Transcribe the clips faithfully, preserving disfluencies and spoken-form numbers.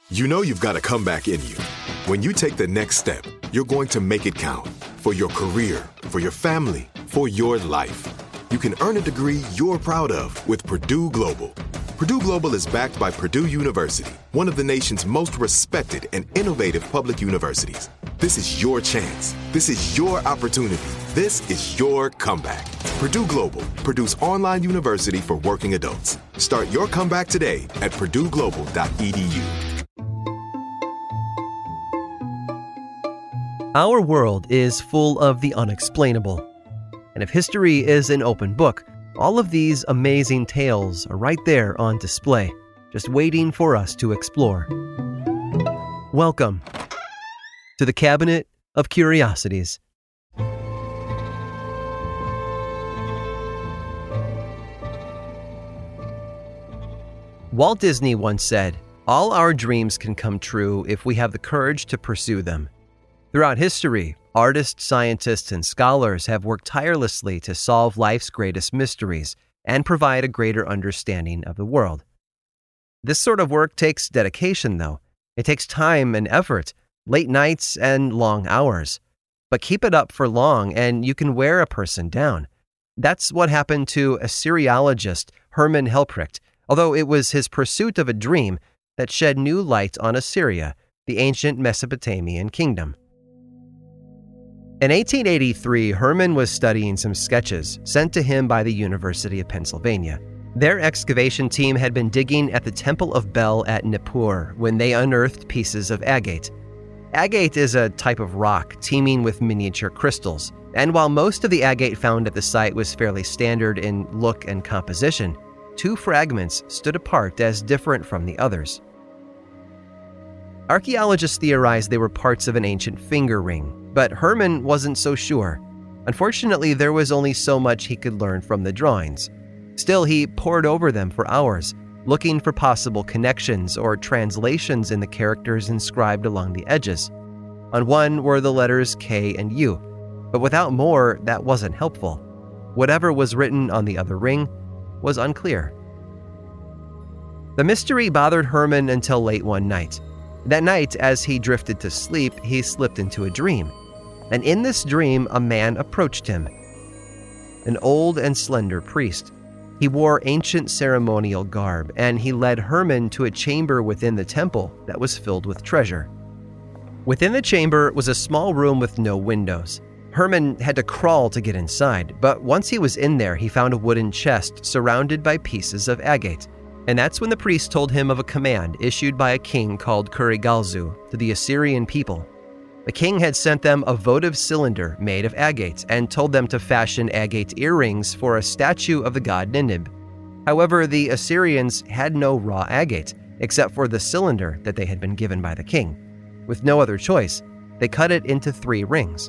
You know you've got a comeback in you. When you take the next step, you're going to make it count. For your career, for your family, for your life. You can earn a degree you're proud of with Purdue Global. Purdue Global is backed by Purdue University, one of the nation's most respected and innovative public universities. This is your chance. This is your opportunity. This is your comeback. Purdue Global, Purdue's online university for working adults. Start your comeback today at purdue global dot e d u. Our world is full of the unexplainable. And if history is an open book, all of these amazing tales are right there on display, just waiting for us to explore. Welcome to the Cabinet of Curiosities. Walt Disney once said, "All our dreams can come true if we have the courage to pursue them." Throughout history, artists, scientists, and scholars have worked tirelessly to solve life's greatest mysteries and provide a greater understanding of the world. This sort of work takes dedication, though. It takes time and effort, late nights and long hours. But keep it up for long and you can wear a person down. That's what happened to Assyriologist Hermann Helmprecht, although it was his pursuit of a dream that shed new light on Assyria, the ancient Mesopotamian kingdom. In eighteen eighty-three, Hermann was studying some sketches sent to him by the University of Pennsylvania. Their excavation team had been digging at the Temple of Bel at Nippur when they unearthed pieces of agate. Agate is a type of rock teeming with miniature crystals, and while most of the agate found at the site was fairly standard in look and composition, two fragments stood apart as different from the others. Archaeologists theorized they were parts of an ancient finger ring, but Hermann wasn't so sure. Unfortunately, there was only so much he could learn from the drawings. Still, he pored over them for hours, looking for possible connections or translations in the characters inscribed along the edges. On one were the letters K and U, but without more, that wasn't helpful. Whatever was written on the other ring was unclear. The mystery bothered Hermann until late one night. That night, as he drifted to sleep, he slipped into a dream. And in this dream, a man approached him. An old and slender priest. He wore ancient ceremonial garb, and he led Hermann to a chamber within the temple that was filled with treasure. Within the chamber was a small room with no windows. Hermann had to crawl to get inside, but once he was in there, he found a wooden chest surrounded by pieces of agate. And that's when the priest told him of a command issued by a king called Kurigalzu to the Assyrian people. The king had sent them a votive cylinder made of agate and told them to fashion agate earrings for a statue of the god Ninib. However, the Assyrians had no raw agate, except for the cylinder that they had been given by the king. With no other choice, they cut it into three rings.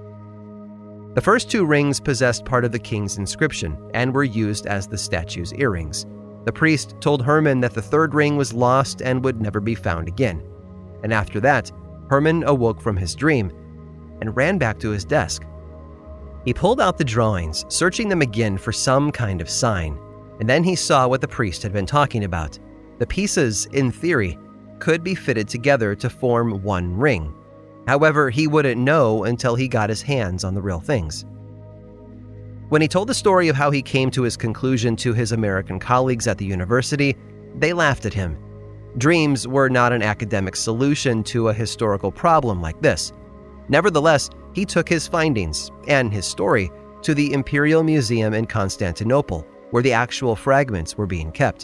The first two rings possessed part of the king's inscription and were used as the statue's earrings. The priest told Hermann that the third ring was lost and would never be found again. And after that, Hermann awoke from his dream and ran back to his desk. He pulled out the drawings, searching them again for some kind of sign, and then he saw what the priest had been talking about. The pieces, in theory, could be fitted together to form one ring. However, he wouldn't know until he got his hands on the real things. When he told the story of how he came to his conclusion to his American colleagues at the university, they laughed at him. Dreams were not an academic solution to a historical problem like this. Nevertheless, he took his findings and his story to the Imperial Museum in Constantinople, where the actual fragments were being kept.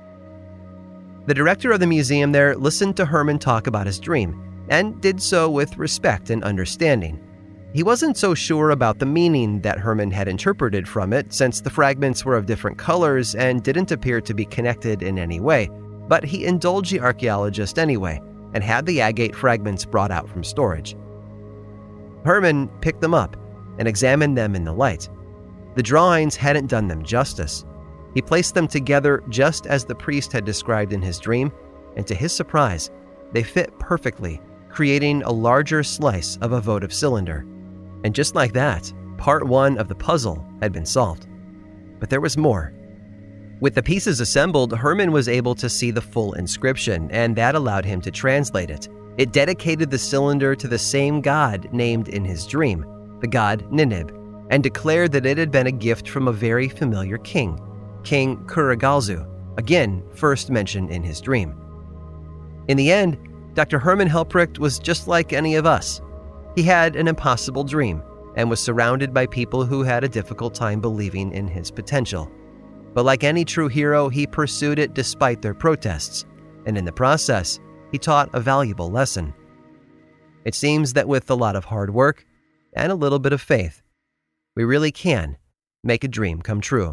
The director of the museum there listened to Hermann talk about his dream, and did so with respect and understanding. He wasn't so sure about the meaning that Hermann had interpreted from it, since the fragments were of different colors and didn't appear to be connected in any way, but he indulged the archaeologist anyway, and had the agate fragments brought out from storage. Hermann picked them up and examined them in the light. The drawings hadn't done them justice. He placed them together just as the priest had described in his dream, and to his surprise, they fit perfectly, creating a larger slice of a votive cylinder. And just like that, part one of the puzzle had been solved. But there was more. With the pieces assembled, Herman was able to see the full inscription, and that allowed him to translate it. It dedicated the cylinder to the same god named in his dream, the god Ninib, and declared that it had been a gift from a very familiar king, King Kurigalzu, again first mentioned in his dream. In the end, Doctor Herman Helprecht was just like any of us. He had an impossible dream and was surrounded by people who had a difficult time believing in his potential. But like any true hero, he pursued it despite their protests, and in the process, he taught a valuable lesson. It seems that with a lot of hard work and a little bit of faith, we really can make a dream come true.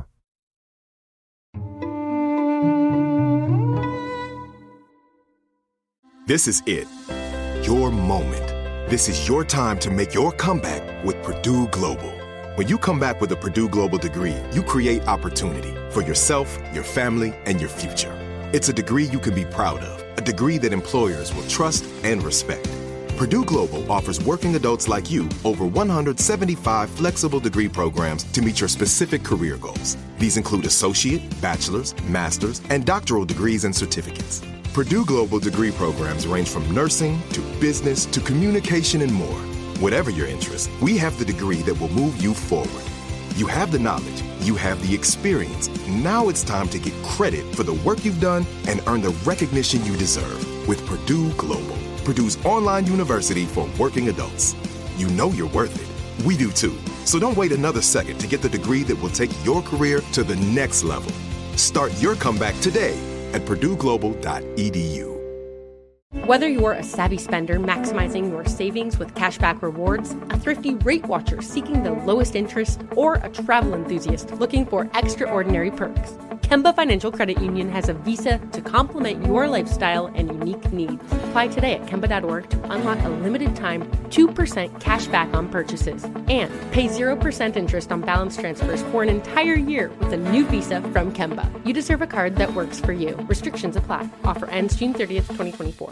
This is it. Your moment. This is your time to make your comeback with Purdue Global. When you come back with a Purdue Global degree, you create opportunity for yourself, your family, and your future. It's a degree you can be proud of, a degree that employers will trust and respect. Purdue Global offers working adults like you over one hundred seventy-five flexible degree programs to meet your specific career goals. These include associate, bachelor's, master's, and doctoral degrees and certificates. Purdue Global degree programs range from nursing to business to communication and more. Whatever your interest, we have the degree that will move you forward. You have the knowledge, you have the experience. Now it's time to get credit for the work you've done and earn the recognition you deserve with Purdue Global, Purdue's online university for working adults. You know you're worth it. We do too. So don't wait another second to get the degree that will take your career to the next level. Start your comeback today at purdue global dot e d u. Whether you're a savvy spender maximizing your savings with cashback rewards, a thrifty rate watcher seeking the lowest interest, or a travel enthusiast looking for extraordinary perks, Kemba Financial Credit Union has a visa to complement your lifestyle and unique needs. Apply today at kemba dot org to unlock a limited-time two percent cash back on purchases and pay zero percent interest on balance transfers for an entire year with a new visa from Kemba. You deserve a card that works for you. Restrictions apply. Offer ends June thirtieth, twenty twenty-four.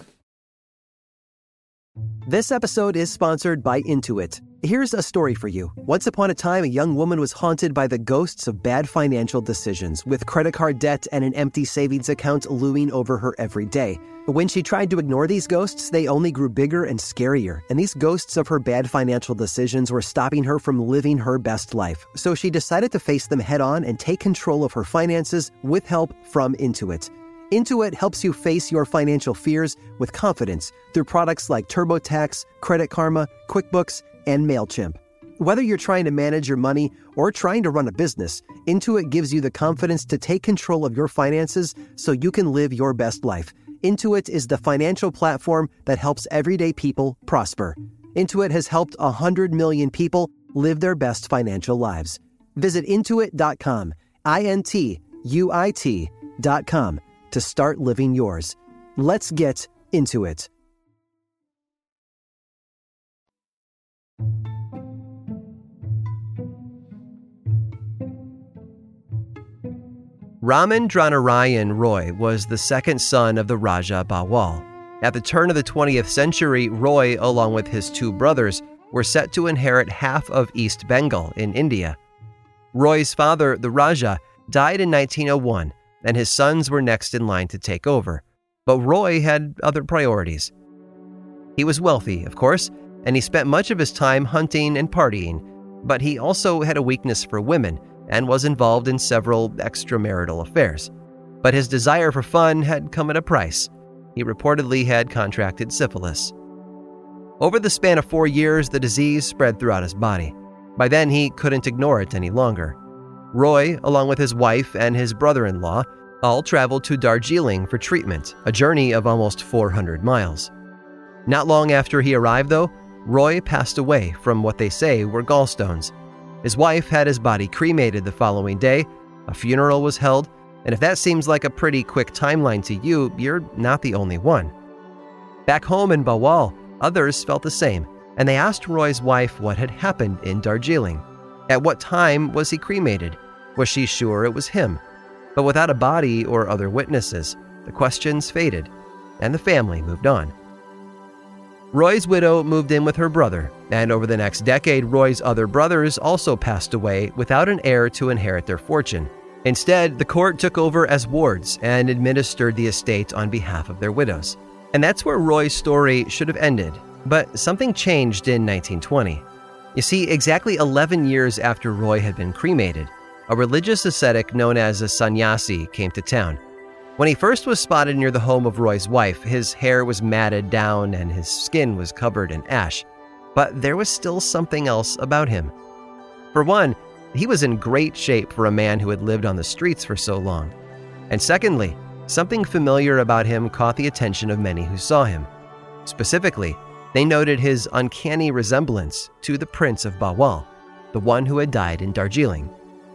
This episode is sponsored by Intuit. Here's a story for you. Once upon a time, a young woman was haunted by the ghosts of bad financial decisions, with credit card debt and an empty savings account looming over her every day. When she tried to ignore these ghosts, they only grew bigger and scarier, and these ghosts of her bad financial decisions were stopping her from living her best life. So she decided to face them head on and take control of her finances with help from Intuit. Intuit helps you face your financial fears with confidence through products like TurboTax, Credit Karma, QuickBooks, and MailChimp. Whether you're trying to manage your money or trying to run a business, Intuit gives you the confidence to take control of your finances so you can live your best life. Intuit is the financial platform that helps everyday people prosper. Intuit has helped one hundred million people live their best financial lives. Visit intuit dot com, I N T U I T dot com, to start living yours. Let's get into it. Raman Dranarayan Roy was the second son of the Raja Bawal. At the turn of the twentieth century, Roy, along with his two brothers, were set to inherit half of East Bengal in India. Roy's father, the Raja, died in nineteen oh one, and his sons were next in line to take over. But Roy had other priorities. He was wealthy, of course, and he spent much of his time hunting and partying, but he also had a weakness for women and was involved in several extramarital affairs. But his desire for fun had come at a price. He reportedly had contracted syphilis. Over the span of four years, the disease spread throughout his body. By then, he couldn't ignore it any longer. Roy, along with his wife and his brother-in-law, all traveled to Darjeeling for treatment, a journey of almost four hundred miles. Not long after he arrived, though, Roy passed away from what they say were gallstones. His wife had his body cremated the following day, a funeral was held, and if that seems like a pretty quick timeline to you, you're not the only one. Back home in Bawal, others felt the same, and they asked Roy's wife what had happened in Darjeeling. At what time was he cremated? Was she sure it was him? But without a body or other witnesses, the questions faded, and the family moved on. Roy's widow moved in with her brother, and over the next decade, Roy's other brothers also passed away without an heir to inherit their fortune. Instead, the court took over as wards and administered the estate on behalf of their widows. And that's where Roy's story should have ended. But something changed in nineteen twenty. You see, exactly eleven years after Roy had been cremated, a religious ascetic known as a sannyasi came to town. When he first was spotted near the home of Roy's wife, his hair was matted down and his skin was covered in ash. But there was still something else about him. For one, he was in great shape for a man who had lived on the streets for so long. And secondly, something familiar about him caught the attention of many who saw him. Specifically, they noted his uncanny resemblance to the Prince of Bawal, the one who had died in Darjeeling.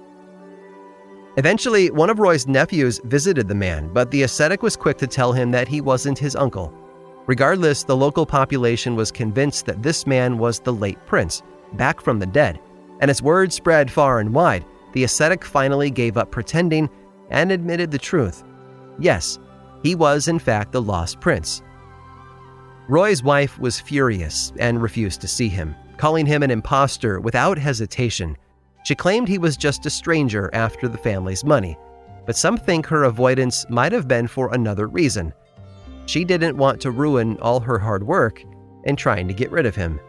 Eventually, one of Roy's nephews visited the man, but the ascetic was quick to tell him that he wasn't his uncle. Regardless, the local population was convinced that this man was the late prince, back from the dead. And as word spread far and wide, the ascetic finally gave up pretending and admitted the truth. Yes, he was in fact the lost prince. Roy's wife was furious and refused to see him, calling him an imposter without hesitation. She claimed he was just a stranger after the family's money, but some think her avoidance might have been for another reason. She didn't want to ruin all her hard work in trying to get rid of him.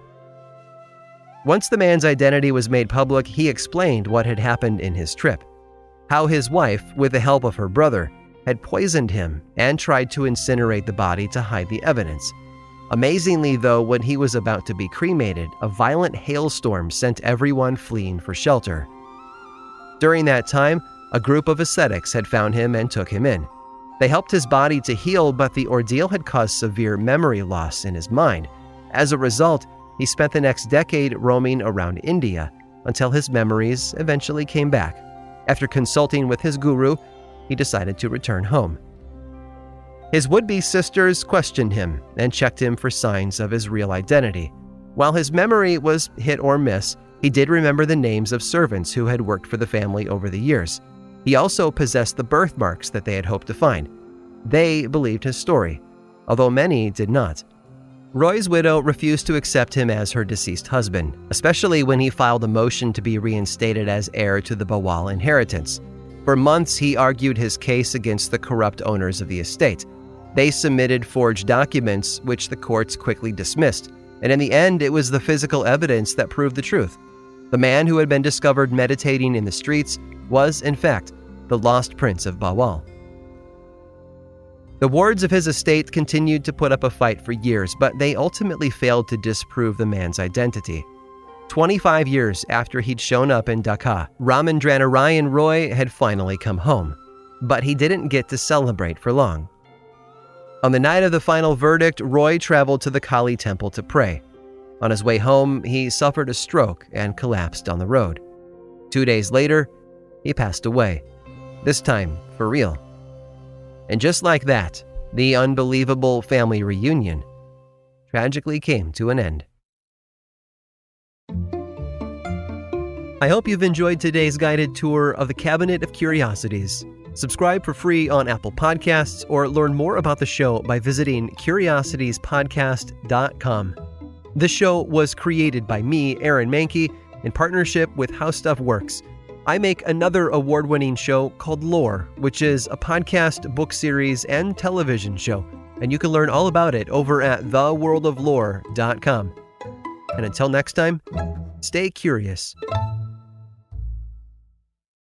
Once the man's identity was made public, he explained what had happened in his trip. How his wife, with the help of her brother, had poisoned him and tried to incinerate the body to hide the evidence. Amazingly, though, when he was about to be cremated, a violent hailstorm sent everyone fleeing for shelter. During that time, a group of ascetics had found him and took him in. They helped his body to heal, but the ordeal had caused severe memory loss in his mind. As a result, he spent the next decade roaming around India until his memories eventually came back. After consulting with his guru, he decided to return home. His would-be sisters questioned him and checked him for signs of his real identity. While his memory was hit or miss, he did remember the names of servants who had worked for the family over the years. He also possessed the birthmarks that they had hoped to find. They believed his story, although many did not. Roy's widow refused to accept him as her deceased husband, especially when he filed a motion to be reinstated as heir to the Bawal inheritance. For months, he argued his case against the corrupt owners of the estate. They submitted forged documents, which the courts quickly dismissed, and in the end, it was the physical evidence that proved the truth. The man who had been discovered meditating in the streets was, in fact, the lost prince of Bawal. The wards of his estate continued to put up a fight for years, but they ultimately failed to disprove the man's identity. twenty-five years after he'd shown up in Dhaka, Ramendranarayan Roy had finally come home, but he didn't get to celebrate for long. On the night of the final verdict, Roy traveled to the Kali temple to pray. On his way home, he suffered a stroke and collapsed on the road. Two days later, he passed away, this time for real. And just like that, the unbelievable family reunion tragically came to an end. I hope you've enjoyed today's guided tour of the Cabinet of Curiosities. Subscribe for free on Apple Podcasts or learn more about the show by visiting curiosities podcast dot com. The show was created by me, Aaron Mahnke, in partnership with How Stuff Works. I make another award-winning show called Lore, which is a podcast, book series, and television show, and you can learn all about it over at the world of lore dot com. And until next time, stay curious.